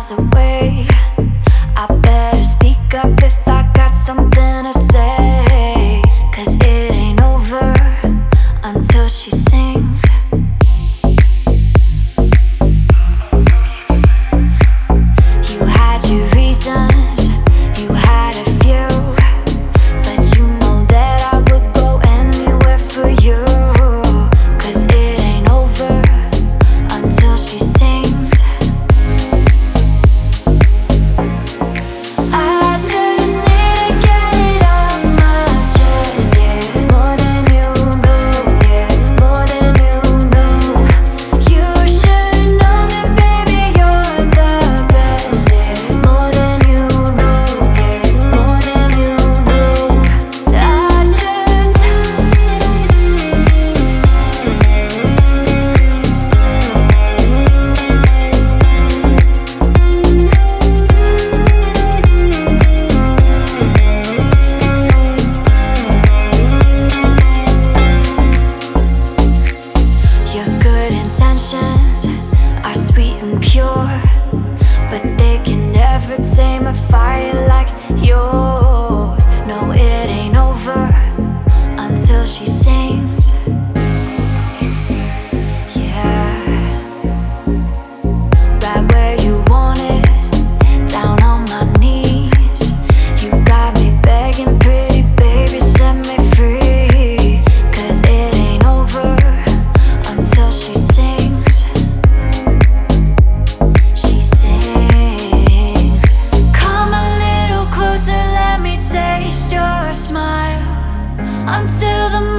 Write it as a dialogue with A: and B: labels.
A: miles away. I better speak up if I got something to say, 'cause it ain't over until she sings. You had your reasons, you had a few, but you know that I would go anywhere for you, 'cause it ain't over until she sings. I just need to get it off my chest, yeah. More than you know, yeah. More than you know. You should know that, baby, you're the best, yeah. More than you know, yeah. More than you know. I just Your good intentions are sweet and pure, but they can never tame a fire like yours. No, it ain't over until she sings. Yeah, right where you want it, down on my knees. You got me begging, pretty baby, set me free, 'cause it ain't over until she sings. She sings. Come a little closer, let me taste your smile, until the